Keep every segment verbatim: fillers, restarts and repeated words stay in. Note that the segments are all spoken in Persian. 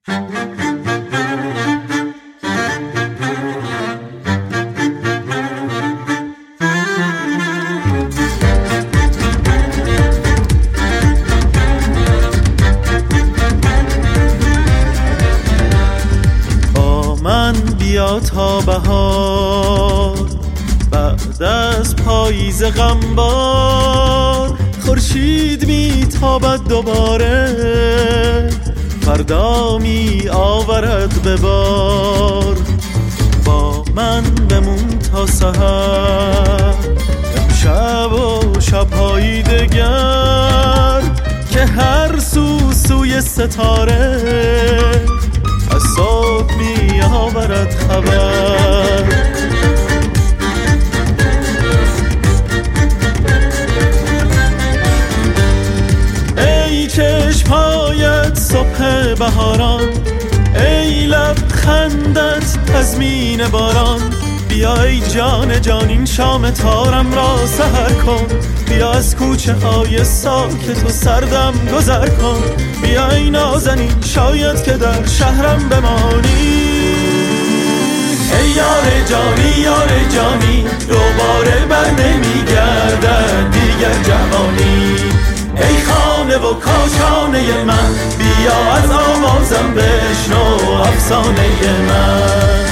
با من بیا تا بهار، بعد از پاییز غمبار خورشید میتابد دوباره، فردا می آورد به بار. با من بمون تا سحر، امشب و شب‌های دگر، که هر سو سوی ستاره از صبح می آورد خبر. ای چشم‌هایت صبح بهاران، ای لبخندت تضمین باران، بیا ای جان جان این شام تارم را سحر کن، بیا از کوچه های ساکت و سردم گذر کن، بیا ای نازنین شاید که در شهرم بمانی. ای یار جانی یار جانی، دوباره بر نمیگردد دیگر جوانی. ای خانه و کاشانه من، بیا از آوازم بشنو افسانه من.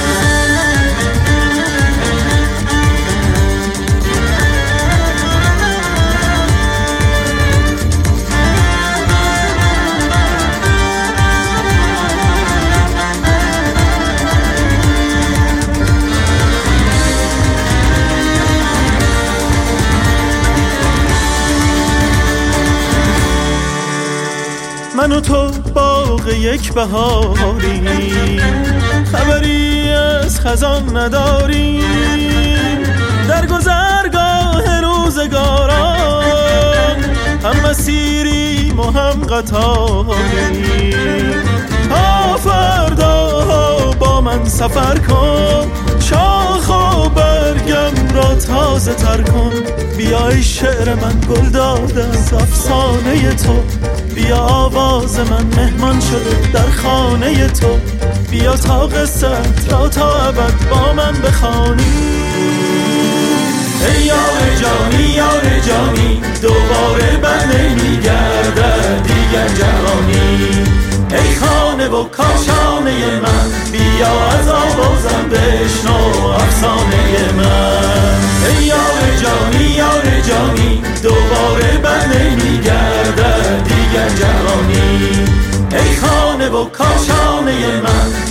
من و تو باغ یک بهاریم، خبری از خزان نداریم، در گذرگاه روزگاران هم مسیریم و هم قطاریم. تا فردا با من سفر کن، شاخ و برگم را تازه تر کن، بیا ای شعر من گل داده از افسانه تو، بیا آواز من مهمان شده در خانه تو، بیا تا قصت را تا ابد با من بخوانی. ای یار جانی یار جانی، دوباره بر نمیگردد دیگر جوانی. ای خانه و کاشانه من، بیا از آوازم بشنو افسانه من. ای یار جانی یار جانی، دوباره بر نمیگردد دیگر جوانی. ای خانه و کاشانه من،